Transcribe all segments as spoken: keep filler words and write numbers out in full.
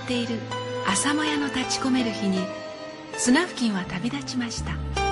っている朝もやの立ち込める日にスナフキンは旅立ちました。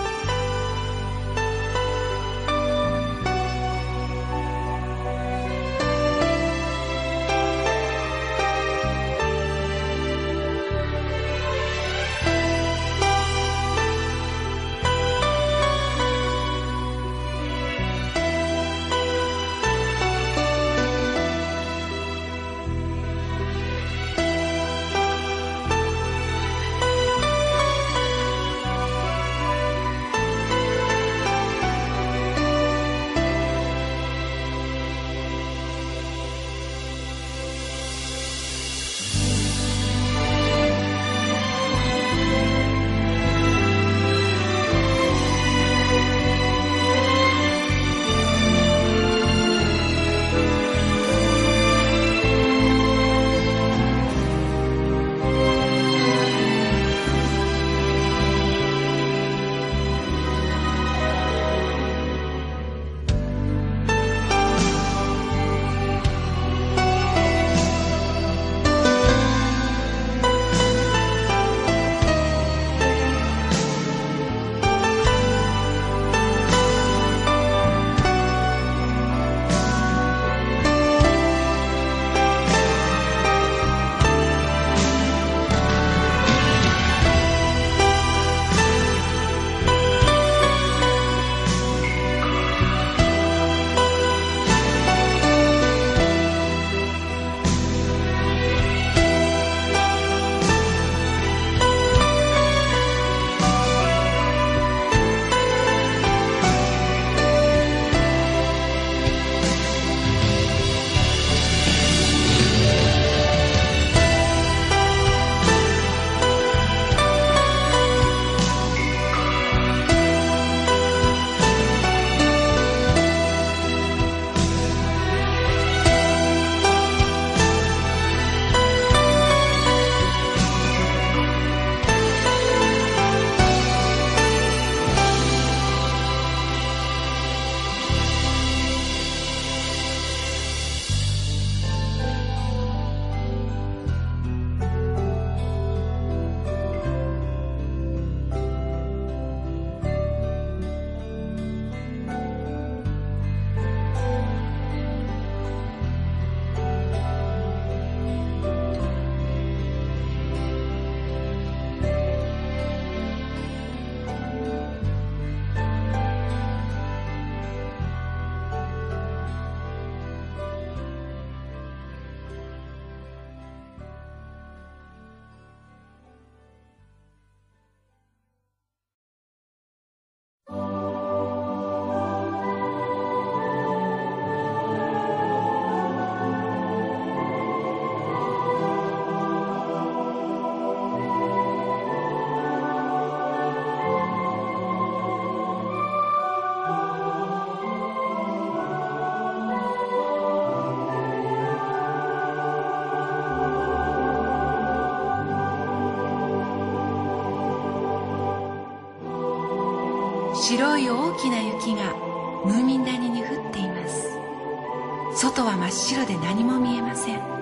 白い大きな雪がムーミン谷に降っています。外は真っ白で何も見えません。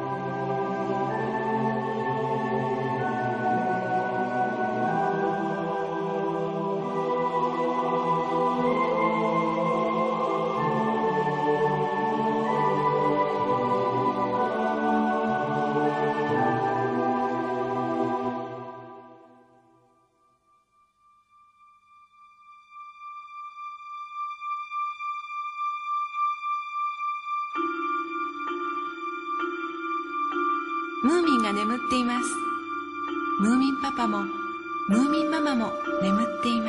ムーミンが眠っています。ムーミンパパもムーミンママも眠っています。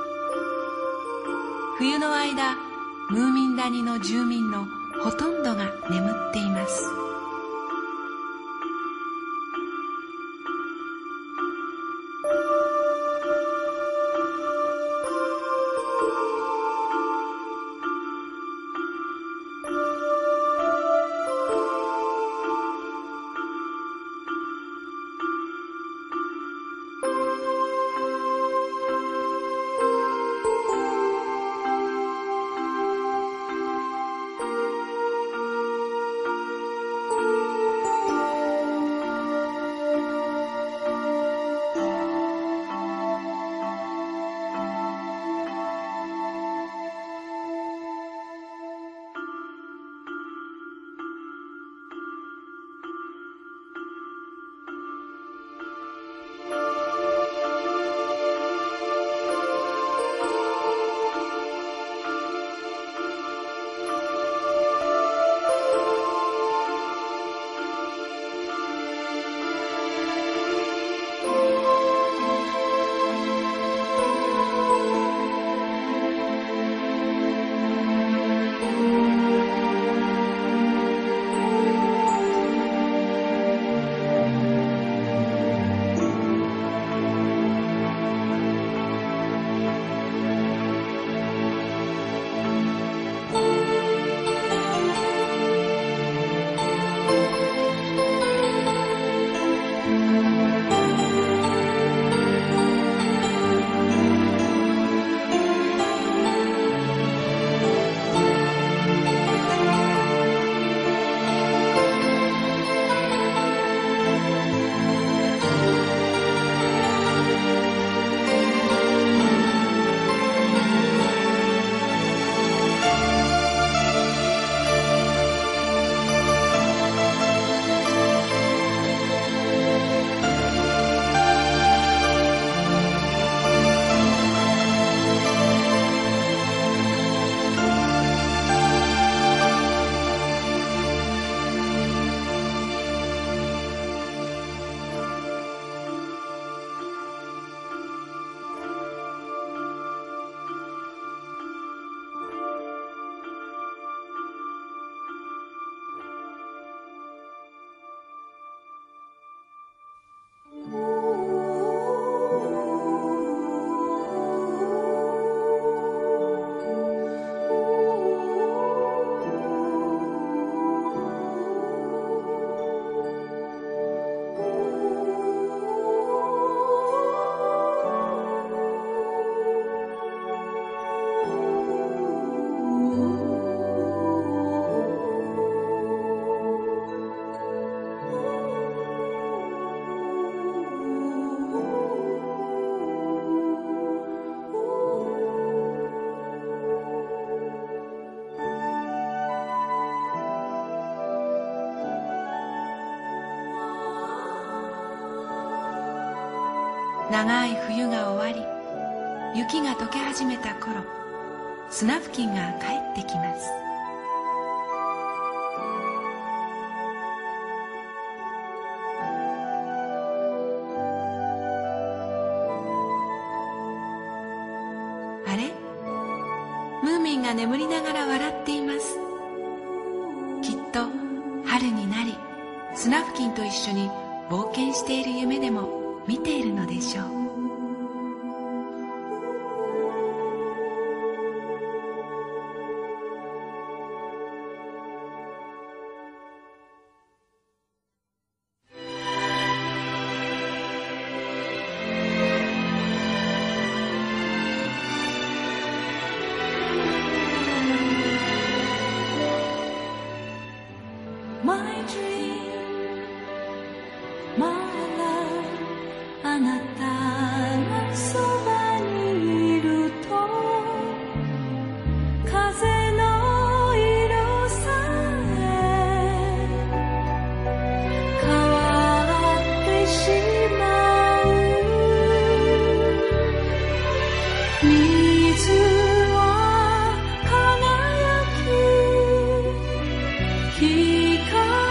冬の間、ムーミン谷の住民のほとんどが眠っています。 長い冬が終わり、雪が溶け始めた頃、スナフキンが帰ってきます。あれ、ムーミンが眠りながら笑っています。きっと春になり、スナフキンと一緒に冒険している夢でも見ているのでしょう。 My dream, my love あなたがそばにいると風の色さえ変わってしまう。水は輝き光